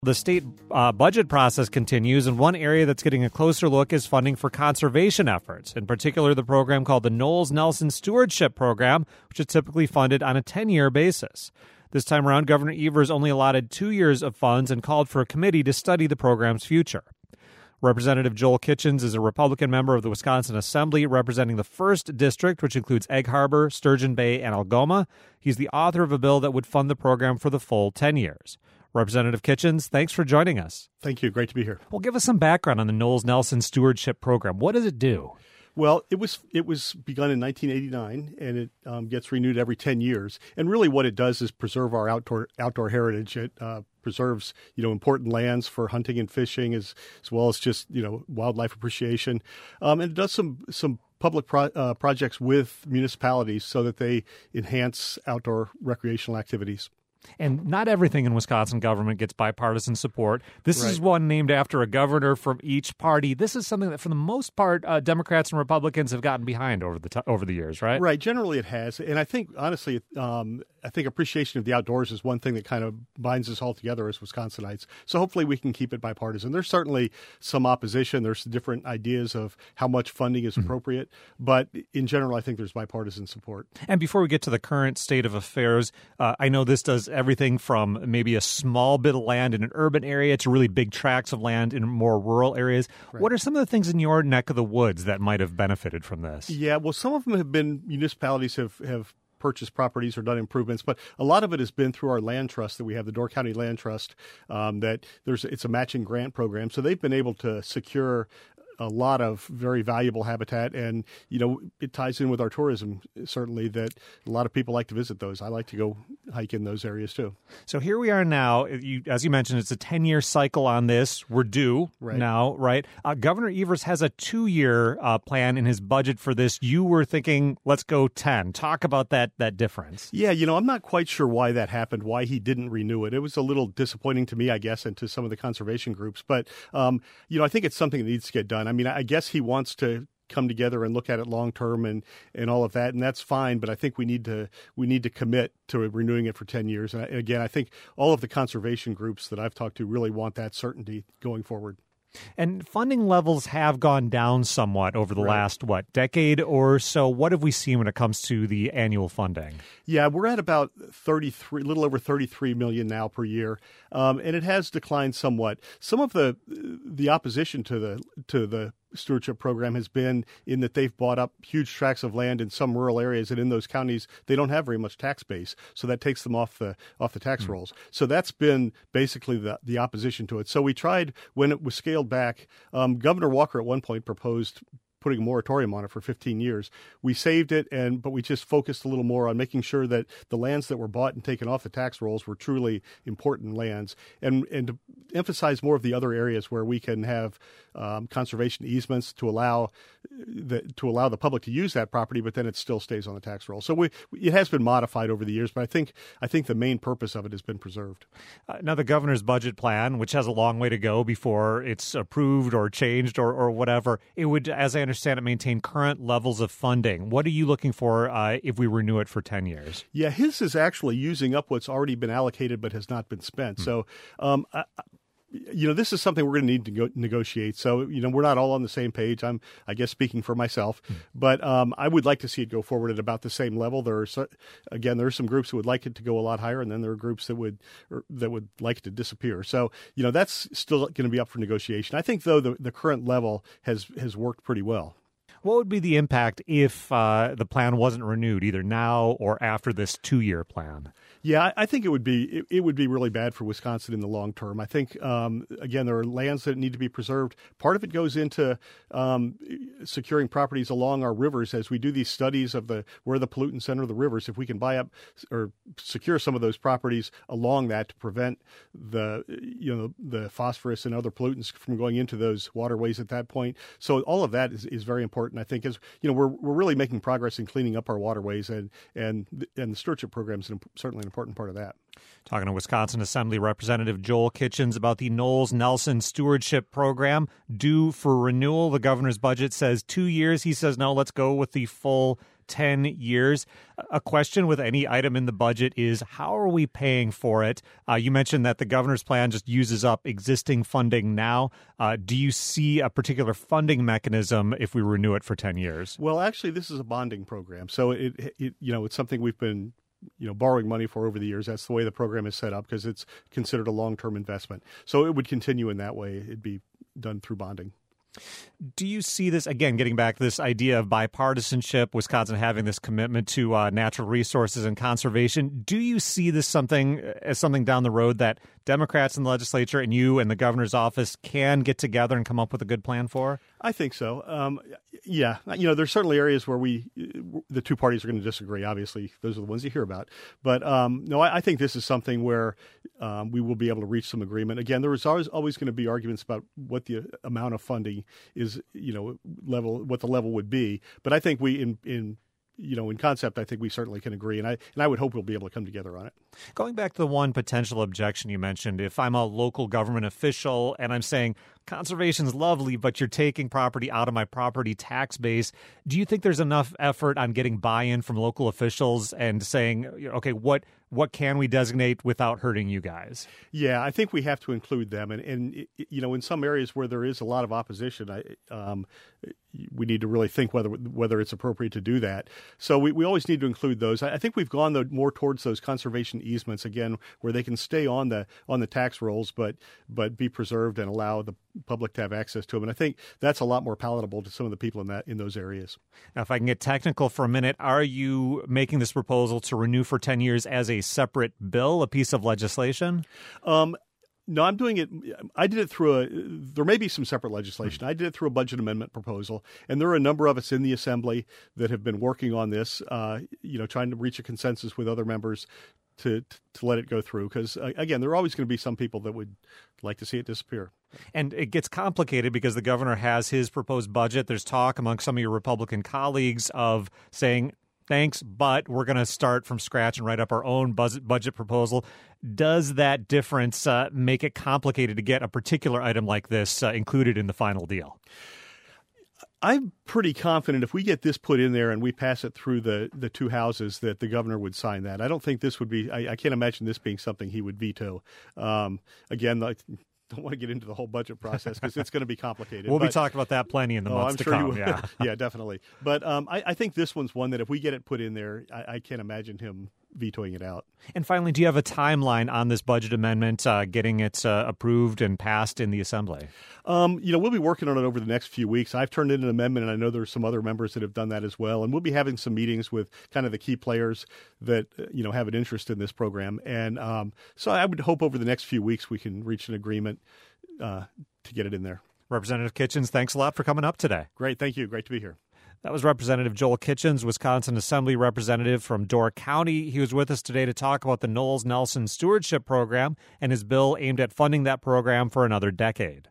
The state budget process continues, and one area that's getting a closer look is funding for conservation efforts, in particular the program called the Knowles Nelson Stewardship Program, which is typically funded on a 10-year basis. This time around, Governor Evers only allotted 2 years of funds and called for a committee to study the program's future. Representative Joel Kitchens is a Republican member of the Wisconsin Assembly representing the 1st District, which includes Egg Harbor, Sturgeon Bay, and Algoma. He's the author of a bill that would fund the program for the full 10 years. Representative Kitchens, thanks for joining us. Thank you. Great to be here. Well, give us some background on the Knowles Nelson Stewardship Program. What does it do? Well, it was begun in 1989, and it gets renewed every 10 years. And really what it does is preserve our outdoor heritage. It preserves, important lands for hunting and fishing as well as just, wildlife appreciation. And it does some public projects with municipalities so that they enhance outdoor recreational activities. And not everything in Wisconsin government gets bipartisan support. This is one named after a governor from each party. This is something that, for the most part, Democrats and Republicans have gotten behind over the years, right? Right. Generally, it has. And I think, honestly, I think appreciation of the outdoors is one thing that kind of binds us all together as Wisconsinites. So hopefully we can keep it bipartisan. There's certainly some opposition. There's different ideas of how much funding is appropriate. But in general, I think there's bipartisan support. And before we get to the current state of affairs, I know this does everything from maybe a small bit of land in an urban area to really big tracts of land in more rural areas. Right. What are some of the things in your neck of the woods that might have benefited from this? Yeah, well, some of them have been municipalities have purchased properties or done improvements, but a lot of it has been through our land trust that we have, the Door County Land Trust, it's a matching grant program. So they've been able to secure a lot of very valuable habitat, and it ties in with our tourism, certainly, that a lot of people like to visit those. I like to go hike in those areas too. So here we are now. As you mentioned, it's a 10-year cycle on this. We're due now, right? Governor Evers has a 2-year plan in his budget for this. You were thinking, let's go 10. Talk about that difference. Yeah, I'm not quite sure why that happened, why he didn't renew it. It was a little disappointing to me, I guess, and to some of the conservation groups. But, I think it's something that needs to get done. I mean, I guess he wants to come together and look at it long term and all of that, and that's fine. But I think we need to commit to renewing it for 10 years. And again, I think all of the conservation groups that I've talked to really want that certainty going forward. And funding levels have gone down somewhat over the last, decade or so. What have we seen when it comes to the annual funding? Yeah, we're at about a little over $33 million now per year, and it has declined somewhat. Some of the opposition to the stewardship program has been in that they've bought up huge tracts of land in some rural areas, and in those counties they don't have very much tax base, so that takes them off the tax rolls. So that's been basically the opposition to it. So we tried, when it was scaled back, Governor Walker at one point proposed putting a moratorium on it for 15 years. We saved it, but we just focused a little more on making sure that the lands that were bought and taken off the tax rolls were truly important lands, and to emphasize more of the other areas where we can have conservation easements to allow the public to use that property, but then it still stays on the tax roll. So it has been modified over the years, but I think the main purpose of it has been preserved. Now, the governor's budget plan, which has a long way to go before it's approved or changed or whatever, it would, as I understand it, maintain current levels of funding. What are you looking for if we renew it for 10 years? Yeah, his is actually using up what's already been allocated but has not been spent. So this is something we're going to need to negotiate. So, we're not all on the same page. I'm, I guess, speaking for myself. But I would like to see it go forward at about the same level. There are some groups who would like it to go a lot higher, and then there are groups that would like it to disappear. So, that's still going to be up for negotiation. I think, though, the current level has worked pretty well. What would be the impact if the plan wasn't renewed, either now or after this 2-year plan? Yeah, I think it would be really bad for Wisconsin in the long term. I think, again, there are lands that need to be preserved. Part of it goes into securing properties along our rivers as we do these studies of where the pollutants enter the rivers. If we can buy up or secure some of those properties along that to prevent the phosphorus and other pollutants from going into those waterways at that point. So all of that is very important. I think we're really making progress in cleaning up our waterways, and the stewardship program is certainly an important part of that. Talking to Wisconsin Assembly Representative Joel Kitchens about the Knowles Nelson Stewardship Program due for renewal. The governor's budget says 2 years. He says, no, let's go with the full 10 years. A question with any item in the budget is, how are we paying for it? You mentioned that the governor's plan just uses up existing funding now. Do you see a particular funding mechanism if we renew it for 10 years? Well, actually, this is a bonding program. So it's something we've been borrowing money for over the years. That's the way the program is set up because it's considered a long-term investment. So it would continue in that way. It'd be done through bonding. Do you see this, again, getting back to this idea of bipartisanship, Wisconsin having this commitment to natural resources and conservation? Do you see this as something down the road that Democrats in the legislature and you and the governor's office can get together and come up with a good plan for? I think so. Yeah. There's certainly areas where the two parties are going to disagree. Obviously, those are the ones you hear about. But no, I think this is something where we will be able to reach some agreement. Again, there is always going to be arguments about what the amount of funding is, what the level would be. But I think in concept, I think we certainly can agree, and I would hope we'll be able to come together on it. Going back to the one potential objection you mentioned, if I'm a local government official and I'm saying conservation's lovely, but you're taking property out of my property tax base, do you think there's enough effort on getting buy-in from local officials and saying, okay, what can we designate without hurting you guys? Yeah, I think we have to include them, and in some areas where there is a lot of opposition, we need to really think whether it's appropriate to do that. So we always need to include those. I think we've gone more towards those conservation easements again, where they can stay on the tax rolls, but be preserved and allow the public to have access to them. And I think that's a lot more palatable to some of the people in those areas. Now, if I can get technical for a minute, are you making this proposal to renew for 10 years as a separate bill, a piece of legislation? No, I'm doing it. I did it through there may be some separate legislation. I did it through a budget amendment proposal, and there are a number of us in the Assembly that have been working on this, trying to reach a consensus with other members to let it go through. Because, again, there are always going to be some people that would like to see it disappear. And it gets complicated because the governor has his proposed budget. There's talk among some of your Republican colleagues of saying, thanks, but we're going to start from scratch and write up our own budget proposal. Does that difference make it complicated to get a particular item like this included in the final deal? I'm pretty confident if we get this put in there and we pass it through the two houses that the governor would sign that. I don't think this would be – I can't imagine this being something he would veto. Again, I don't want to get into the whole budget process because it's going to be complicated. We'll be talking about that plenty in the months to come. Yeah. Yeah, definitely. But I think this one's one that if we get it put in there, I can't imagine him vetoing it out. And finally, do you have a timeline on this budget amendment, getting it approved and passed in the Assembly? We'll be working on it over the next few weeks. I've turned in an amendment, and I know there's some other members that have done that as well. And we'll be having some meetings with kind of the key players that, have an interest in this program. And so I would hope over the next few weeks we can reach an agreement to get it in there. Representative Kitchens, thanks a lot for coming up today. Great. Thank you. Great to be here. That was Representative Joel Kitchens, Wisconsin Assembly representative from Door County. He was with us today to talk about the Knowles-Nelson Stewardship Program and his bill aimed at funding that program for another decade.